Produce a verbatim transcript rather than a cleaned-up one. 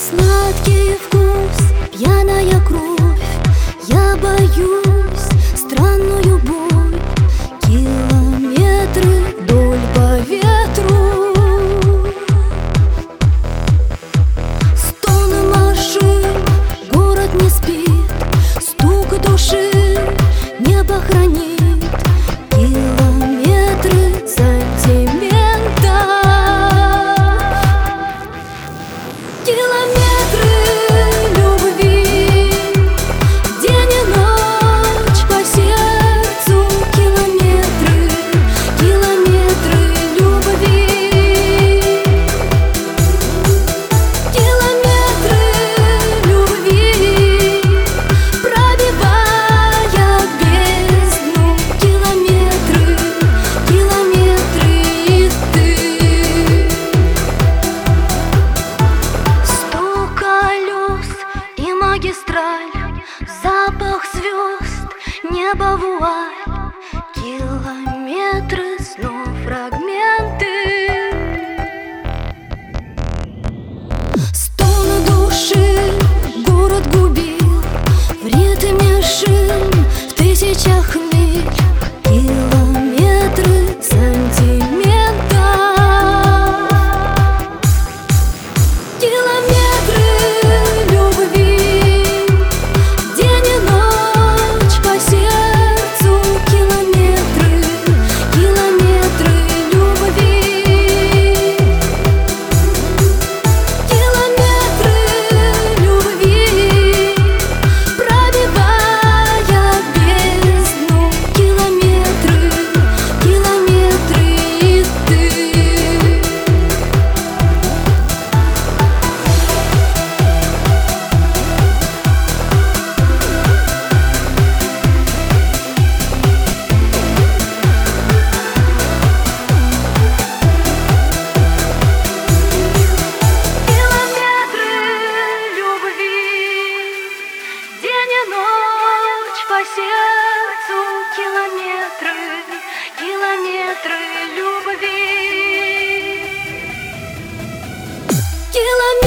Сладкий вкус, пьяная кровь. Я боюсь странную боль. Километры вдоль по ветру. Стоны машин, город не спит. Стук души небо хранит. Километры сантиментов. Километры любви, день и ночь по сердцу. Километры, километры любви. Километры любви, пробивая бездну. Километры, километры и ты. Стук колес и магистраль, запах звезд, небо вуаль. Километры снов фрагменты. Стоны души город губил в ритме шин, в тысячах миль. Километры сантиментов. Километры любви, день и ночь по сердцу. Километры, километры любви. Километры любви, пробивая бездну. Километры, километры и ты. Километры любви, день и ночь по сердцу. Километры, километры любви. Километры